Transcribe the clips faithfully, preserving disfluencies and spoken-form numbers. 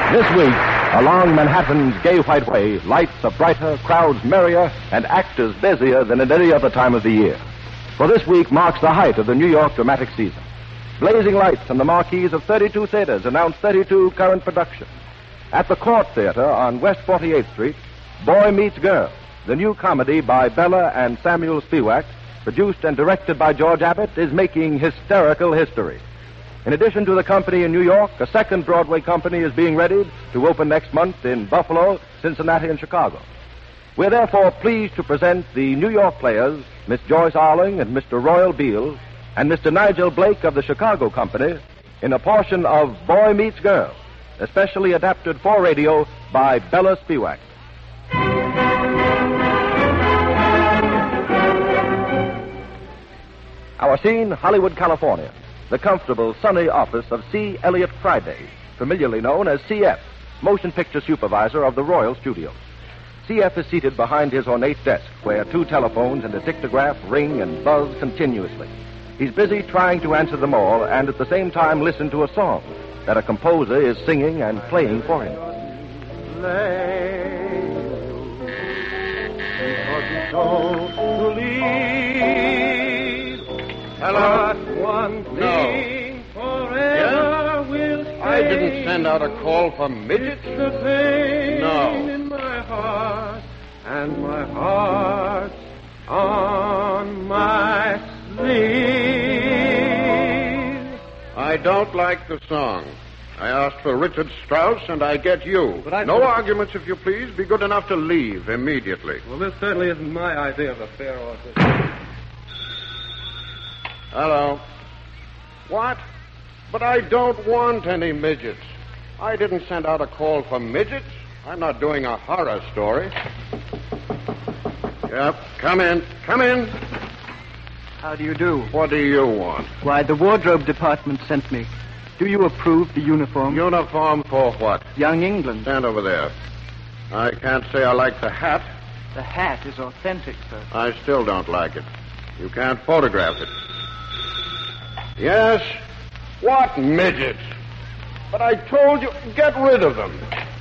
This week, along Manhattan's gay white way, lights are brighter, crowds merrier, and actors busier than at any other time of the year. For this week marks the height of the New York dramatic season. Blazing lights and the marquees of thirty-two theaters announce thirty-two current productions. At the Court Theater on West forty-eighth Street, Boy Meets Girl, the new comedy by Bella and Samuel Spiewak, produced and directed by George Abbott, is making hysterical history. In addition to the company in New York, a second Broadway company is being readied to open next month in Buffalo, Cincinnati, and Chicago. We're therefore pleased to present the New York players, Miss Joyce Arling and Mister Royal Beale, and Mister Nigel Blake of the Chicago company, in a portion of Boy Meets Girl, especially adapted for radio by Bella Spiewak. Our scene, Hollywood, California. The comfortable, sunny office of C. Elliott Friday, familiarly known as C F, motion picture supervisor of the Royal Studios. C F is seated behind his ornate desk, where two telephones and a dictograph ring and buzz continuously. He's busy trying to answer them all and at the same time listen to a song that a composer is singing and playing for him. Hello? One thing no. Forever yeah? will stay. I didn't send out a call for midgets. It's the same no. in my heart, and my heart's on my sleeve. I don't like the song. I asked for Richard Strauss, and I get you. But I no thought... arguments, if you please. Be good enough to leave immediately. Well, this certainly isn't my idea of a fair order. Hello. What? But I don't want any midgets. I didn't send out a call for midgets. I'm not doing a horror story. Yep, come in. Come in. How do you do? What do you want? Why, the wardrobe department sent me. Do you approve the uniform? Uniform for what? Young England. Stand over there. I can't say I like the hat. The hat is authentic, sir. I still don't like it. You can't photograph it. Yes? What midgets? But I told you, get rid of them.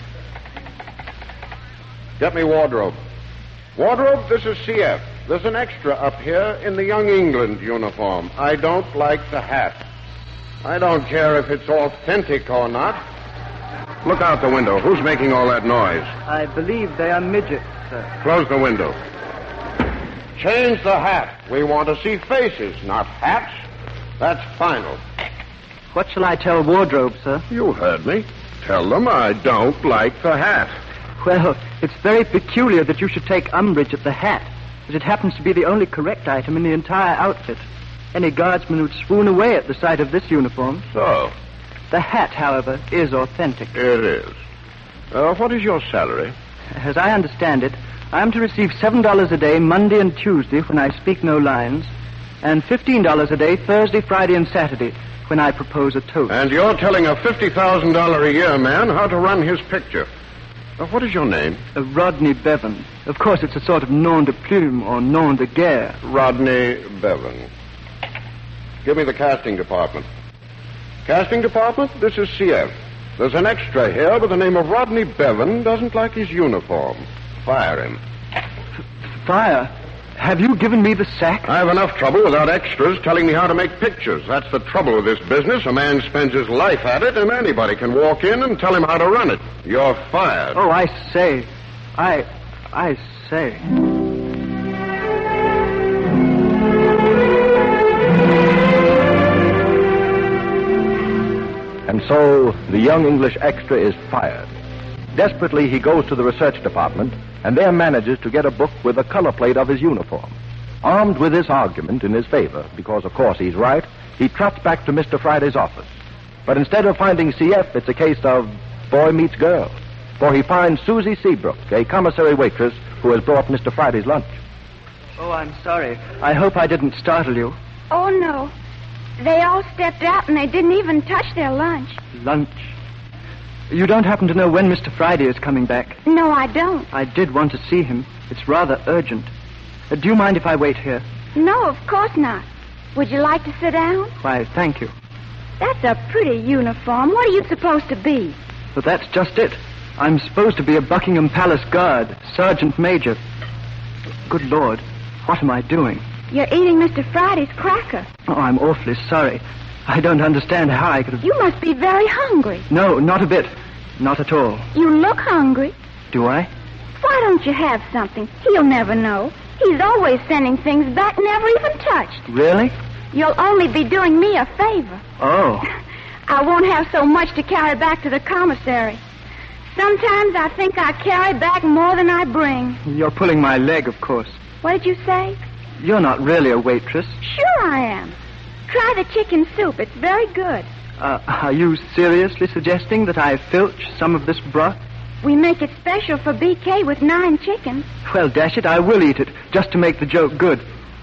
Get me wardrobe. Wardrobe, this is C F. There's an extra up here in the Young England uniform. I don't like the hat. I don't care if it's authentic or not. Look out the window. Who's making all that noise? I believe they are midgets, sir. Close the window. Change the hat. We want to see faces, not hats. That's final. What shall I tell wardrobe, sir? You heard me. Tell them I don't like the hat. Well, it's very peculiar that you should take umbrage at the hat, as it happens to be the only correct item in the entire outfit. Any guardsman would swoon away at the sight of this uniform. So? The hat, however, is authentic. It is. Uh, what is your salary? As I understand it, I am to receive seven dollars a day Monday and Tuesday when I speak no lines, and fifteen dollars a day Thursday, Friday, and Saturday when I propose a toast. And you're telling a fifty thousand dollars a year man how to run his picture. Uh, what is your name? Uh, Rodney Bevan. Of course, it's a sort of nom de plume or nom de guerre. Rodney Bevan. Give me the casting department. Casting department, this is C F. There's an extra here by the name of Rodney Bevan, doesn't like his uniform. Fire him. F- fire? Have you given me the sack? I have enough trouble without extras telling me how to make pictures. That's the trouble with this business. A man spends his life at it, and anybody can walk in and tell him how to run it. You're fired. Oh, I say. I... I say. And so the young English extra is fired. Desperately, he goes to the research department and there manages to get a book with a color plate of his uniform. Armed with this argument in his favor, because of course he's right, he trots back to Mister Friday's office. But instead of finding C F, it's a case of boy meets girl. For he finds Susie Seabrook, a commissary waitress who has brought Mister Friday's lunch. Oh, I'm sorry. I hope I didn't startle you. Oh, no. They all stepped out and they didn't even touch their lunch. Lunch? You don't happen to know when Mister Friday is coming back? No, I don't. I did want to see him. It's rather urgent. Uh, do you mind if I wait here? No, of course not. Would you like to sit down? Why, thank you. That's a pretty uniform. What are you supposed to be? But that's just it. I'm supposed to be a Buckingham Palace guard, sergeant major. Good Lord, what am I doing? You're eating Mister Friday's cracker. Oh, I'm awfully sorry. I don't understand how I could have... You must be very hungry. No, not a bit. Not at all. You look hungry. Do I? Why don't you have something? He'll never know. He's always sending things back never even touched. Really? You'll only be doing me a favor. Oh. I won't have so much to carry back to the commissary. Sometimes I think I carry back more than I bring. You're pulling my leg, of course. What did you say? You're not really a waitress. Sure I am. Try the chicken soup. It's very good. Uh, are you seriously suggesting that I filch some of this broth? We make it special for B K with nine chickens. Well, dash it, I will eat it, just to make the joke good.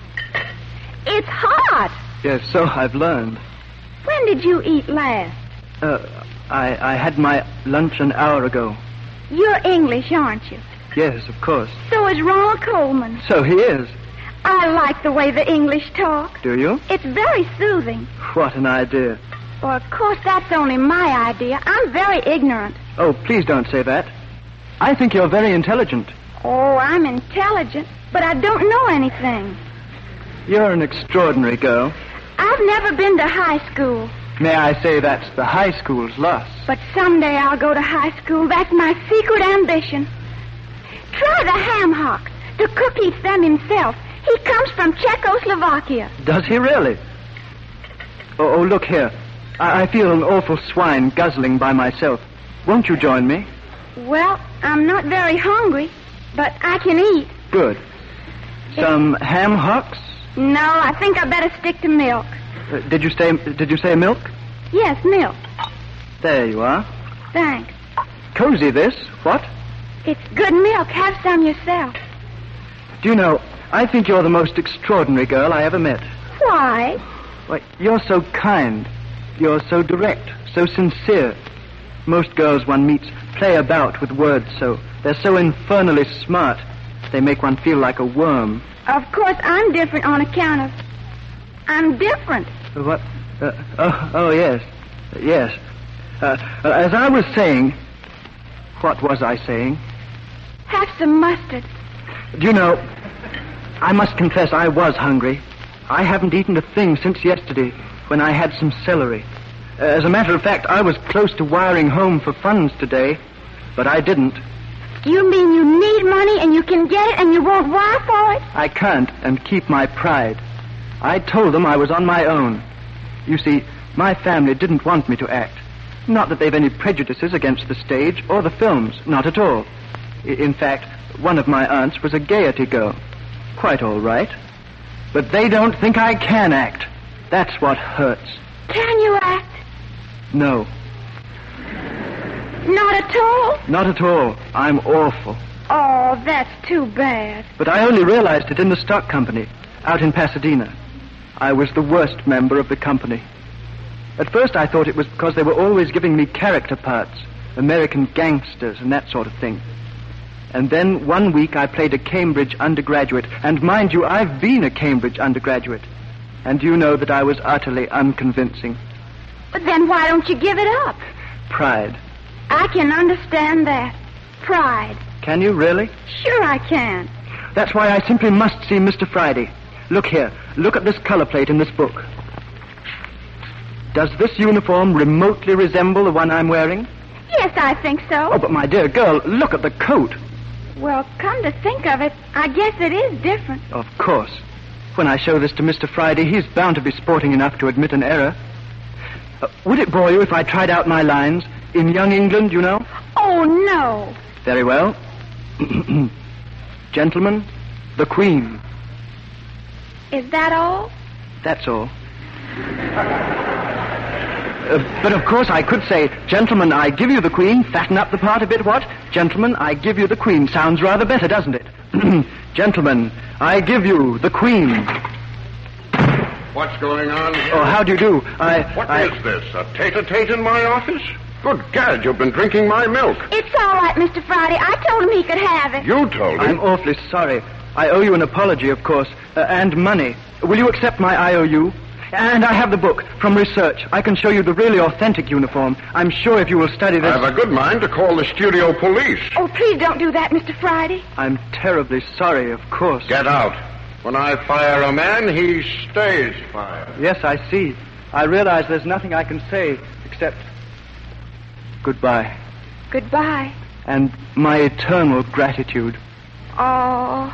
It's hot. Yes, so I've learned. When did you eat last? Uh, I, I had my lunch an hour ago. You're English, aren't you? Yes, of course. So is Ronald Coleman. So he is. I like the way the English talk. Do you? It's very soothing. What an idea. Well, of course, that's only my idea. I'm very ignorant. Oh, please don't say that. I think you're very intelligent. Oh, I'm intelligent, but I don't know anything. You're an extraordinary girl. I've never been to high school. May I say that's the high school's loss? But someday I'll go to high school. That's my secret ambition. Try the ham hocks. The cook eats them himself. He comes from Czechoslovakia. Does he really? Oh, oh look here. I, I feel an awful swine guzzling by myself. Won't you join me? Well, I'm not very hungry, but I can eat. Good. Some it... ham hocks? No, I think I better stick to milk. Uh, did you say Did you say milk? Yes, milk. There you are. Thanks. Cozy, this. What? It's good milk. Have some yourself. Do you know, I think you're the most extraordinary girl I ever met. Why? Why, you're so kind. You're so direct, so sincere. Most girls one meets play about with words, so they're so infernally smart. They make one feel like a worm. Of course, I'm different on account of... I'm different. What? Uh, oh, oh, yes. Yes. Uh, as I was saying... What was I saying? Have some mustard. Do you know, I must confess I was hungry. I haven't eaten a thing since yesterday, when I had some celery. As a matter of fact, I was close to wiring home for funds today, but I didn't. You mean you need money and you can get it and you won't wire for it? I can't, and keep my pride. I told them I was on my own. You see, my family didn't want me to act. Not that they've any prejudices against the stage or the films, not at all. I- in fact, one of my aunts was a Gaiety girl. Quite all right. But they don't think I can act. That's what hurts. Can you act? No. Not at all? Not at all. I'm awful. Oh, that's too bad. But I only realized it in the stock company, out in Pasadena. I was the worst member of the company. At first I thought it was because they were always giving me character parts, American gangsters and that sort of thing. And then one week I played a Cambridge undergraduate, and mind you, I've been a Cambridge undergraduate. And you know that I was utterly unconvincing. But then why don't you give it up? Pride. I can understand that. Pride. Can you really? Sure I can. That's why I simply must see Mister Friday. Look here. Look at this color plate in this book. Does this uniform remotely resemble the one I'm wearing? Yes, I think so. Oh, but my dear girl, look at the coat. Well, come to think of it, I guess it is different. Of course. When I show this to Mister Friday, he's bound to be sporting enough to admit an error. Uh, would it bore you if I tried out my lines? In Young England, you know? Oh, no. Very well. Gentlemen, the Queen. Is that all? That's all. Uh, but of course I could say, gentlemen, I give you the Queen. Fatten up the part a bit, what? Gentlemen, I give you the Queen. Sounds rather better, doesn't it? Gentlemen, I give you the Queen. What's going on here? Oh, how do you do? I... What I... is this, a tete-a-tete in my office? Good gad, you've been drinking my milk. It's all right, Mister Friday. I told him he could have it. You told him? I'm awfully sorry. I owe you an apology, of course, uh, and money. Will you accept my I O U? And I have the book from research. I can show you the really authentic uniform. I'm sure if you will study this... I have a good mind to call the studio police. Oh, please don't do that, Mister Friday. I'm terribly sorry, of course. Get out. When I fire a man, he stays fired. Yes, I see. I realize there's nothing I can say except goodbye. Goodbye. And my eternal gratitude. Oh...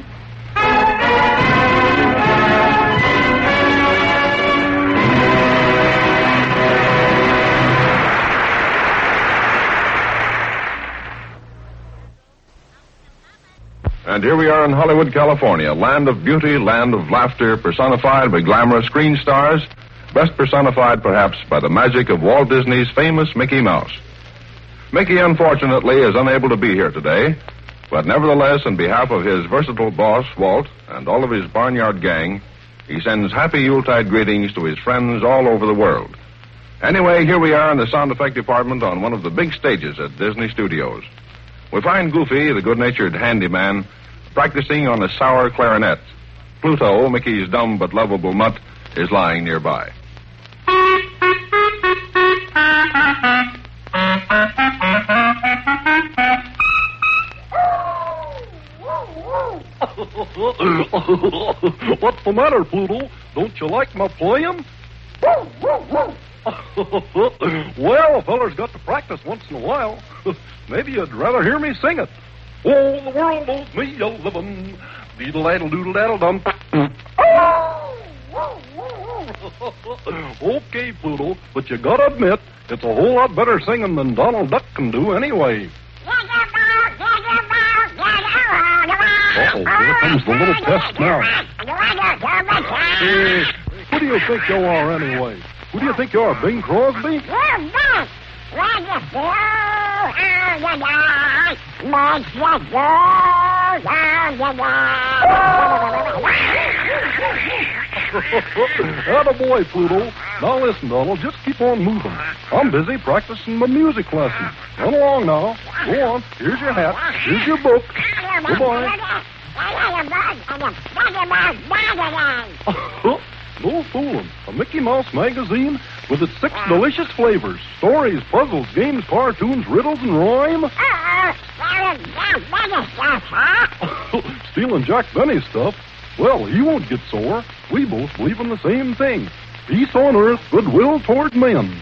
And here we are in Hollywood, California, land of beauty, land of laughter, personified by glamorous screen stars, best personified perhaps by the magic of Walt Disney's famous Mickey Mouse. Mickey, unfortunately, is unable to be here today, but nevertheless, on behalf of his versatile boss, Walt, and all of his barnyard gang, he sends happy Yuletide greetings to his friends all over the world. Anyway, here we are in the sound effect department on one of the big stages at Disney Studios. We find Goofy, the good-natured handyman, practicing on a sour clarinet. Pluto, Mickey's dumb but lovable mutt, is lying nearby. What's the matter, Pluto? Don't you like my playing? Well, a feller's got to practice once in a while. Maybe you'd rather hear me sing it. Oh, the world owes me a living. Deedle-daddle-doodle-daddle-dum. Okay, Pluto, but you gotta admit, it's a whole lot better singing than Donald Duck can do anyway. Uh-oh, here comes the little test now. Hey, who do you think you are anyway? Who do you think you are, Bing Crosby? Attaboy, Pluto. Now listen, Donald, just keep on moving. I'm busy practicing my music lesson. Run along now. Go on. Here's your hat. Here's your book. Goodbye. No fooling. A Mickey Mouse magazine with its six delicious flavors. Stories, puzzles, games, cartoons, riddles, and rhyme. Stealing Jack Benny's stuff? Well, he won't get sore. We both believe in the same thing. Peace on earth, goodwill toward men.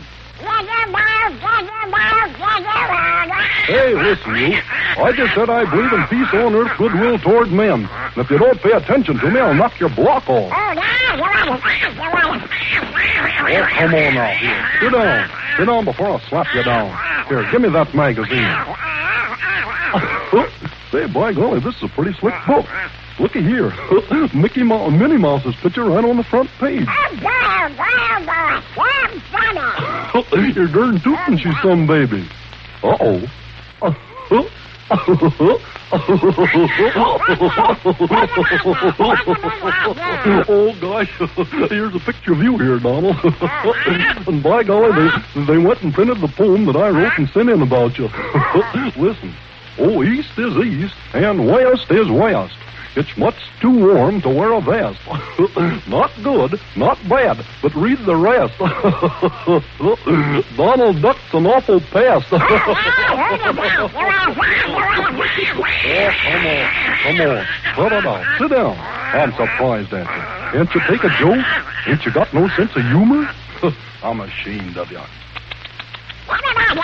Hey, listen, you. I just said I believe in peace on earth, goodwill toward men. And if you don't pay attention to me, I'll knock your block off. Oh, come on now. Here, sit down. Sit down before I slap you down. Here, give me that magazine. Say, by golly, this is a pretty slick book. Looky here. Mickey Mouse, Minnie Mouse's picture right on the front page. You're darn tootin', she's some baby. Uh-oh. Oh, gosh. Here's a picture of you here, Donald. And by golly, they, they went and printed the poem that I wrote and sent in about you. Listen. Oh, east is east, and west is west. It's much too warm to wear a vest. Not good, not bad, but read the rest. Donald Duck's an awful pest. Oh, come on, come on. Put it out. Sit down. I'm surprised at you. Can't you take a joke? Ain't you got no sense of humor? I'm ashamed of you. Oh,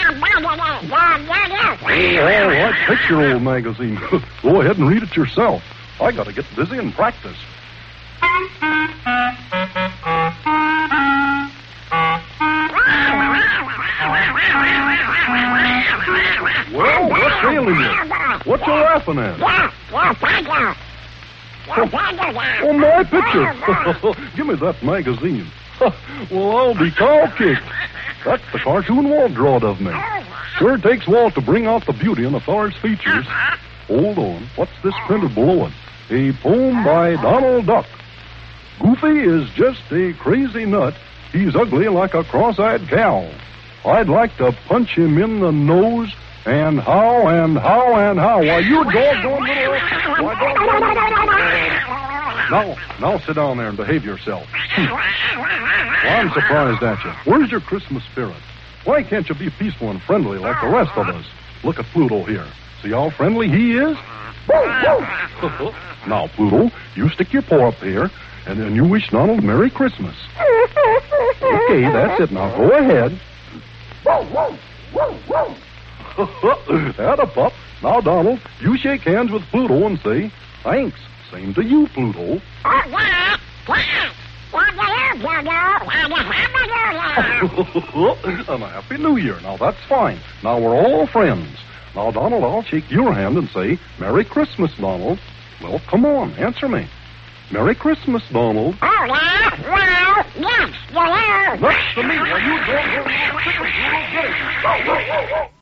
all right, take your old magazine. Go ahead and read it yourself. I gotta get busy and practice. Well, what's ailing you? What you laughing at? Oh, my picture. Give me that magazine. Well, I'll be cow-kicked. That's the cartoon Walt drawed of me. Sure takes Walt to bring out the beauty in a feller's features. Hold on. What's this printed below it? A poem by Donald Duck. Goofy is just a crazy nut. He's ugly like a cross-eyed cow. I'd like to punch him in the nose and how and how and how. Why, you doggone little... Why, doggone... Now, now sit down there and behave yourself. Well, I'm surprised at you. Where's your Christmas spirit? Why can't you be peaceful and friendly like the rest of us? Look at Pluto here. See how friendly he is? Now, Pluto, you stick your paw up here, and then you wish Donald Merry Christmas. Okay, that's it. Now, go ahead. Atta pup. Now, Donald, you shake hands with Pluto and say, thanks. Same to you, Pluto. And a Happy New Year. Now, that's fine. Now, we're all friends. Now, Donald, I'll shake your hand and say, Merry Christmas, Donald. Well, come on, answer me. Merry Christmas, Donald. Oh, yeah? Well, yes, you know. Next to me. Well, you don't...